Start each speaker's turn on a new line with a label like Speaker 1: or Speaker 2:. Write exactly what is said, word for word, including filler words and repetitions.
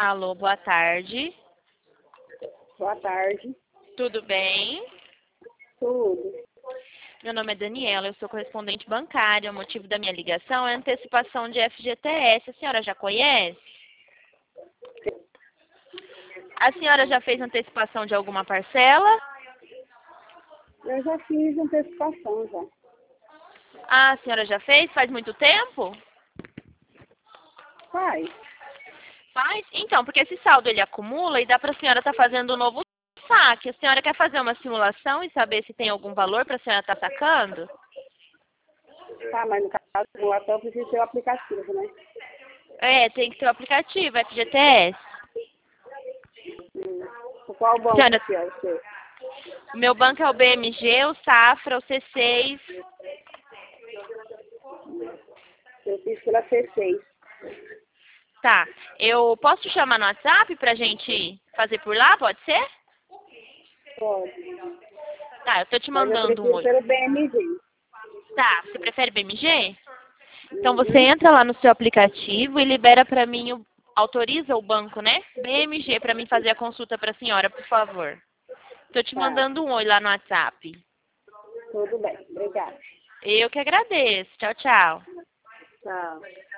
Speaker 1: Alô, boa tarde.
Speaker 2: Boa tarde.
Speaker 1: Tudo bem?
Speaker 2: Tudo.
Speaker 1: Meu nome é Daniela, eu sou correspondente bancária. O motivo da minha ligação é antecipação de F G T S. A senhora já conhece? A senhora já fez antecipação de alguma parcela?
Speaker 2: Eu já fiz antecipação já.
Speaker 1: Ah, a senhora já fez? Faz muito tempo?
Speaker 2: Faz.
Speaker 1: Faz? Então, porque esse saldo ele acumula e dá para a senhora estar fazendo um novo saque. A senhora quer fazer uma simulação e saber se tem algum valor para a senhora estar sacando?
Speaker 2: Tá, mas no caso do até precisa ser o aplicativo, né?
Speaker 1: É, tem que ter o aplicativo, F G T S.
Speaker 2: Hum. Qual banco
Speaker 1: Senhora,
Speaker 2: que é o seu?
Speaker 1: o meu banco é o B M G, o Safra, o C seis.
Speaker 2: Eu fiz pela C seis.
Speaker 1: Tá. Eu posso te chamar no WhatsApp pra gente fazer por lá, pode ser?
Speaker 2: Pode.
Speaker 1: Tá, eu tô te
Speaker 2: Mas eu
Speaker 1: mandando um
Speaker 2: prefiro
Speaker 1: oi.
Speaker 2: pelo B M G.
Speaker 1: Tá, você prefere B M G? Então você
Speaker 2: Uhum.
Speaker 1: entra lá no seu aplicativo e libera pra mim, o, autoriza o banco, né? B M G pra mim fazer a consulta pra senhora, por favor. Tô te
Speaker 2: Tá.
Speaker 1: mandando um oi lá no WhatsApp.
Speaker 2: Tudo bem. Obrigada.
Speaker 1: Eu que agradeço. Tchau, tchau.
Speaker 2: Tchau.